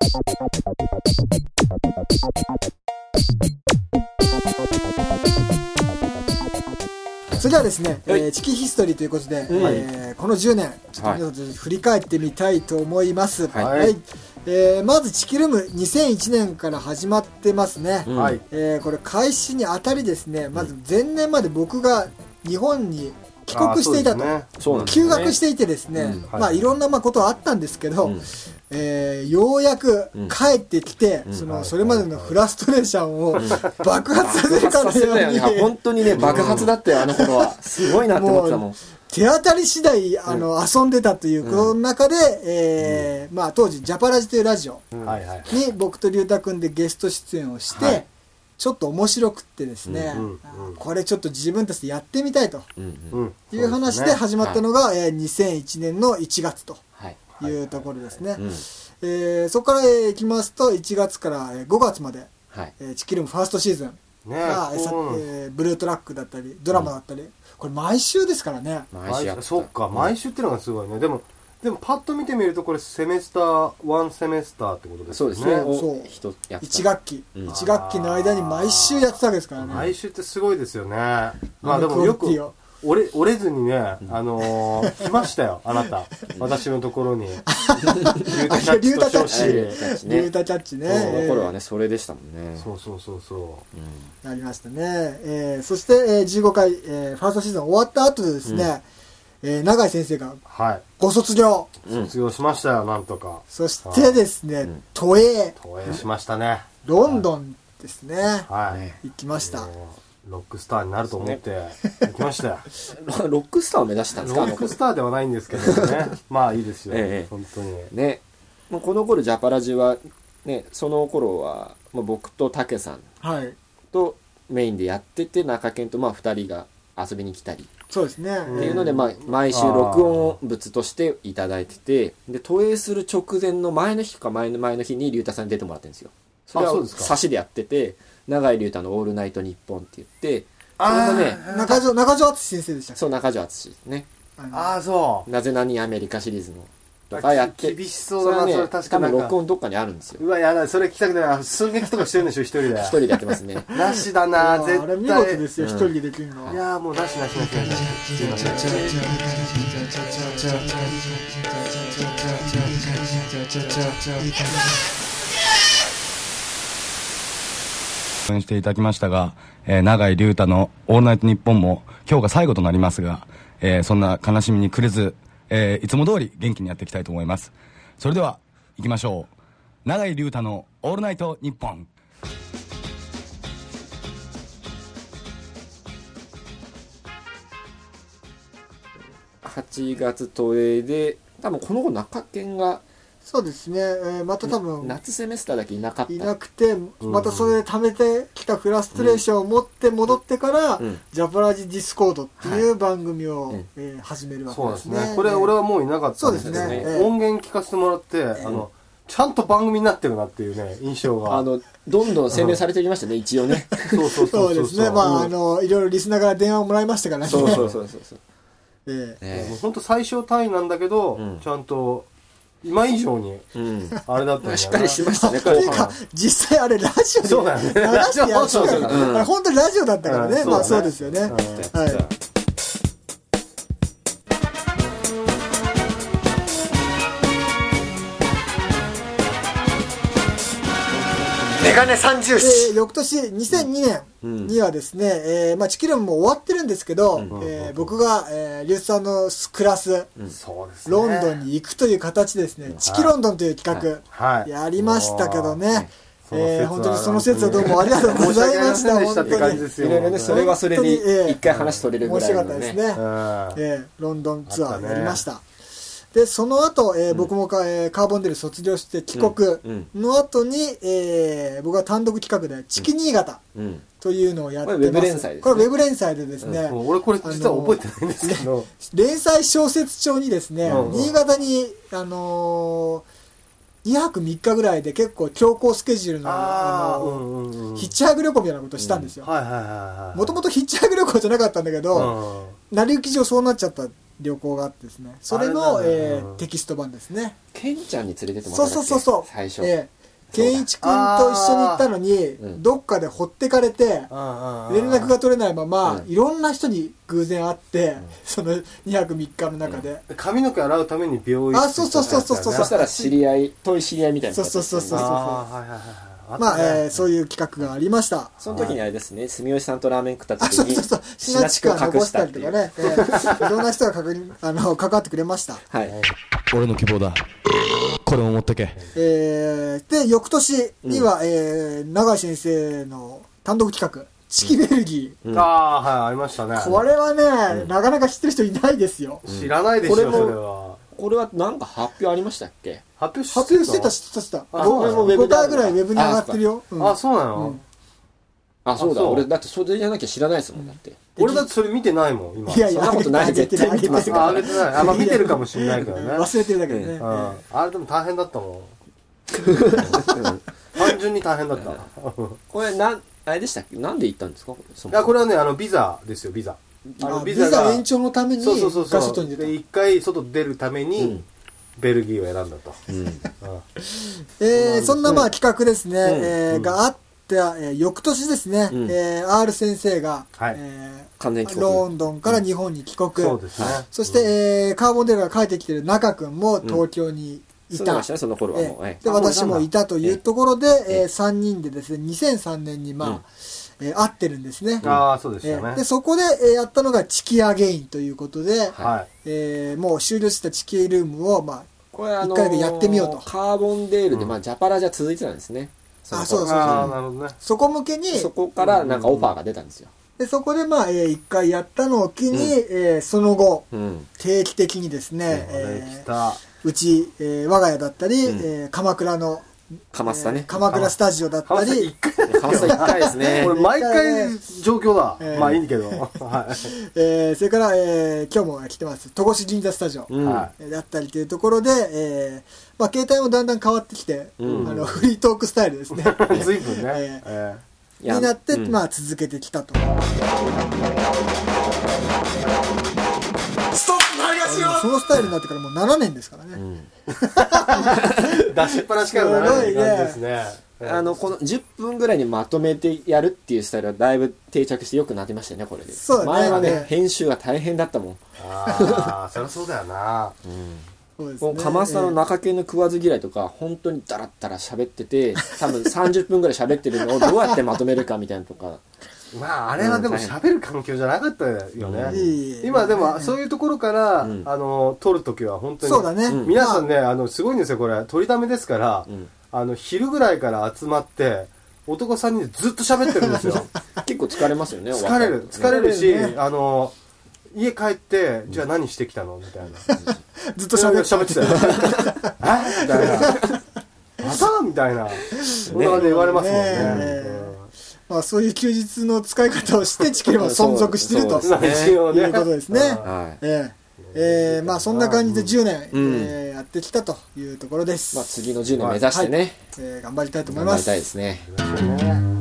それではですね、チキヒストリーということで、この10年ちょっと皆さん振り返ってみたいと思います。まずチキルーム2001年から始まってますね。これ開始にあたりですね、まず前年まで僕が日本に帰国していたと、休学していてですね、まあいろんなことはあったんですけど、ようやく帰ってきて、それまでのフラストレーションを爆発させるかのように本当にね、爆発だったよ、あの頃は。すごいなって思ってたもん。 手当たり次第遊んでたというこの中で、まあ当時ジャパラジというラジオに僕と龍太君でゲスト出演をして、ちょっと面白くってですね、これちょっと自分たちでやってみたいという話で始まったのが2001年の1月というところですね。そこからいきますと1月から5月までチキルームファーストシーズンがブルートラックだったりドラマだったり、これ毎週ですからね。 そっか、毎週っていうのがすごいね。でもパッと見てみるとこれセメスター1セメスターってことですね。 そうですね。 そう1学期の間に毎週やってたわけですからね。 毎週ってすごいですよね。まあでもよく折れずにね、来ましたよ、あなた。私のところに。 リュータキャッチね。 その頃はね、それでしたもんね。 そう。ありましたね。そして15回、ファーストシーズン終わった後でですね、永井先生がご卒業。 卒業しましたよ、なんとか。 そしてですね、都営しましたね。 ロンドンですね。行きました。 ロックスターになると思って行きましたよ。 ロックスターを目指したんですか？ ロックスターではないんですけどね。まあいいですよ、本当にね。もうこの頃ジャパラジはね、その頃は僕とタケさんとメインでやってて、中堅と2人が遊びに来たり、 そうですね。 っていうので毎週録音物としていただいてて、で投影する直前の前の日か前の日に龍太さんに出てもらってるんですよ。それは差しでやってて、永井龍太のオールナイトニッポンって言って、それもね、 中条敦先生でしたっけ？ そう、中条敦ね。 そう。 なぜなにアメリカシリーズのとかやって、 厳しそうだな、それ確かに。 多分録音どっかにあるんですよ。 うわ、やだ、それ聞きたくない。寸劇とかしてるんでしょ、一人で。 一人でやってますね。 なしだな、絶対。 あれ見事ですよ、一人でできるのは。 いやもうなし。 応援していただきましたが、永井龍太のオールナイトニッポンも今日が最後となりますが、そんな悲しみに暮れず、いつも通り元気にやっていきたいと思います。それでは行きましょう。永井龍太のオールナイトニッポン。 8月都営で、多分この後中堅がそうですね、また多分夏セメスターだけいなかった。 いなくて、またそれで溜めてきたフラストレーションを持って戻ってから、ジャパラジディスコードっていう番組を始めるわけですね。 そうですね。これ俺はもういなかったんですけど、音源聞かせてもらって、ちゃんと番組になってるなっていうね、印象が。 どんどん宣伝されてきましたね、一応ね。 そうですね。いろいろリスナーから電話をもらいましたからね。 そう。 本当最小単位なんだけど、ちゃんと、今以上に、あれだったんだよね。 しっかりしましたね、 っていうか、実際あれラジオで流してやってたから、本当にラジオだったからね。まあそうですよね。はい。 メガネ三重視。 翌年2002年にはですね、チキルームも終わってるんですけど、僕がリュウさんのクラス、ロンドンに行くという形ですね、チキロンドンという企画やりましたけどね、本当にその説はどうもありがとうございました。本当にいろいろね、それはそれで一回話取れるぐらいのね。 面白かったですね。ロンドンツアーやりました。でその後、僕もカーボンデル卒業して帰国の後に、僕は単独企画でチキ新潟というのをやってます。これウェブ連載でですね、 俺これ実は覚えてないんですけど、 連載小説帳にですね、新潟に2泊3日ぐらいで結構強行スケジュールのヒッチハイク旅行みたいなことをしたんですよ。もともとヒッチハイク旅行じゃなかったんだけど、成り行き上そうなっちゃった旅行があってですね、それのテキスト版ですね。 ケンちゃんに連れてってもらったっけ？ そう最初。 健一君と一緒に行ったのに、どっかで放ってかれて、連絡が取れないまま、いろんな人に偶然会って、その2泊3日の中で。 髪の毛洗うために病院あ、そう。そしたら知り合い、遠い知り合いみたいな。 そう。まあ、そういう企画がありました。 その時にあれですね、住吉さんとラーメン食った時に、 品地区を隠したりとかね、いろんな人が関わってくれました。 はい。 俺の希望だ。これも持ってけ。 で、翌年には、永井先生の単独企画、チキベルギー。 はい、ありましたね。 これはね、なかなか知ってる人いないですよ。 知らないでしょ、それは。 これはなんか発表ありましたっけ？ 発表してた。5回ぐらいウェブに上がってるよ。 あ、そうなの？ あ、そうだ。俺、だってそれじゃなきゃ知らないですもん、だって。 俺だってそれ見てないもん、今。 いや、 そんなことない。絶対見てますから。 あげてない。あ、まあ見てるかもしれないけどね。 忘れてるだけでね。 あれでも大変だったもん。単純に大変だった。 これ、あれでしたっけ？なんで行ったんですか？ いや、これはね、ビザですよ、ビザ。 ビザ延長のために外に出た。一回外出るためにベルギーを選んだと。 そんなまあ企画ですね、があった翌年ですね、R 先生がロンドンから日本に帰国。そしてカーボンデールが帰ってきてる中君も東京にいた。 その頃はもう。 で、私もいたというところで、3人でですね、2003年にまあ、会ってるんですね。 そうでしたね。 で、そこでやったのがチキアゲインということで、もう終了したチキルームを、まあ、一回だけやってみようと。 カーボンデールで、まあ、ジャパラじゃ続いてたんですね。 そう。 なるほどね。 そこ向けに、 そこからなんかオファーが出たんですよ。 で、そこでまあ、一回やったのを機に、その後、定期的にですね、うち、我が家だったり、鎌倉の、鎌倉スタジオだったり、 鎌倉1回ですね。 これ毎回状況だ。まあいいけど。 それから、今日も来てます、戸越銀座スタジオだったりというところで、まあ携帯もだんだん変わってきて、フリートークスタイルですね。 随分ね。 になって、まあ続けてきたと。そのスタイルになってからもう7年ですからね。 出しっぱなしから7年ですね。 この10分ぐらいにまとめてやるっていうスタイルはだいぶ定着して良くなってましたよね、これで。 そうだね。 前はね、編集が大変だったもん。 そりゃそうだよな。 もう鎌さんの中堅の食わず嫌いとか本当にダラッダラ喋ってて、多分30分ぐらい喋ってるのをどうやってまとめるかみたいなとか。 まああれはでも喋る環境じゃなかったよね。今でもそういうところから撮るときは本当にそうだね。 皆さんね、すごいんですよ、これ撮りだめですから、昼ぐらいから集まって男3人でずっと喋ってるんですよ。 結構疲れますよね。 疲れるし、家帰ってじゃあ何してきたのみたいな。 ずっと喋ってたよ。 みたいな。またみたいな。そんな感じで言われますもんね。 まあそういう休日の使い方をしてチキルは存続しているということですね。まあそんな感じで10年やってきたというところです。 まあ次の10年目指してね。 頑張りたいと思います。 頑張りたいですね。